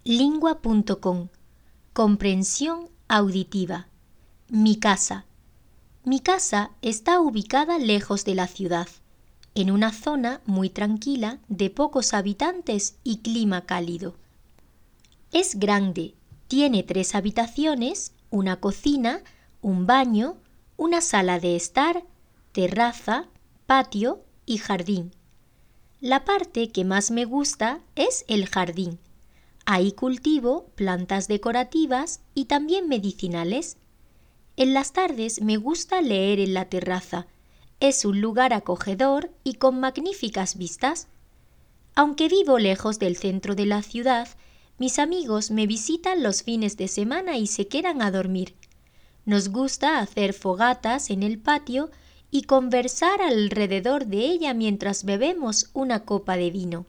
Lingua.com. Comprensión auditiva. Mi casa. Mi casa está ubicada lejos de la ciudad, en una zona muy tranquila, de pocos habitantes y clima cálido. Es grande, tiene 3 habitaciones, una cocina, un baño, una sala de estar, terraza, patio y jardín. La parte que más me gusta es el jardín. Ahí cultivo plantas decorativas y también medicinales. En las tardes me gusta leer en la terraza. Es un lugar acogedor y con magníficas vistas. Aunque vivo lejos del centro de la ciudad, mis amigos me visitan los fines de semana y se quedan a dormir. Nos gusta hacer fogatas en el patio y conversar alrededor de ella mientras bebemos una copa de vino.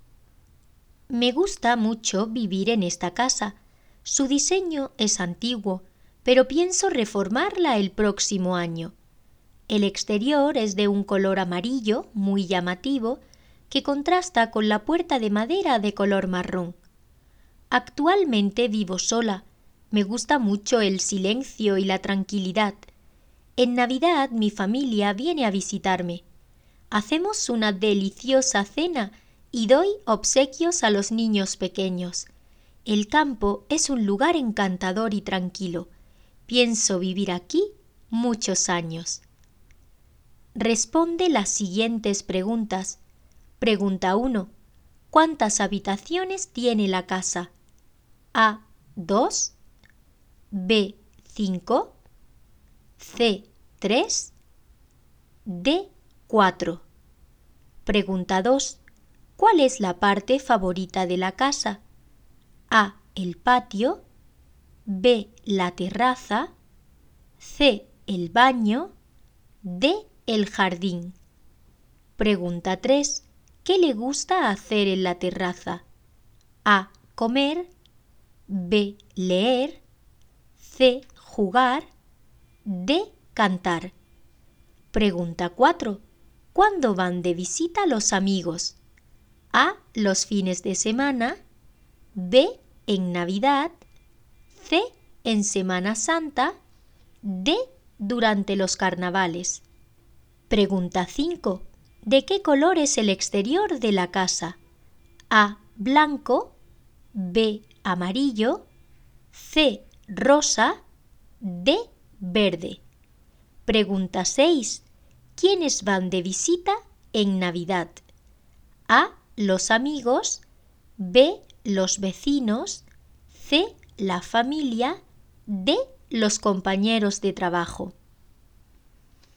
Me gusta mucho vivir en esta casa. Su diseño es antiguo, pero pienso reformarla el próximo año. El exterior es de un color amarillo muy llamativo que contrasta con la puerta de madera de color marrón. Actualmente vivo sola. Me gusta mucho el silencio y la tranquilidad. En Navidad mi familia viene a visitarme. Hacemos una deliciosa cena y doy obsequios a los niños pequeños. El campo es un lugar encantador y tranquilo. Pienso vivir aquí muchos años. Responde las siguientes preguntas. Pregunta 1. ¿Cuántas habitaciones tiene la casa? A. 2. B. 5. C. 3. D. 4. Pregunta 2. ¿Cuál es la parte favorita de la casa? A. El patio. B. La terraza. C. El baño. D. El jardín. Pregunta 3. ¿Qué le gusta hacer en la terraza? A. Comer. B. Leer. C. Jugar. D. Cantar. Pregunta 4. ¿Cuándo van de visita los amigos? A. Los fines de semana. B. En Navidad. C. En Semana Santa. D. Durante los carnavales. Pregunta 5. ¿De qué color es el exterior de la casa? A. Blanco. B. Amarillo. C. Rosa. D. Verde. Pregunta 6. ¿Quiénes van de visita en Navidad? A. Los amigos. B. Los vecinos. C. La familia. D. Los compañeros de trabajo.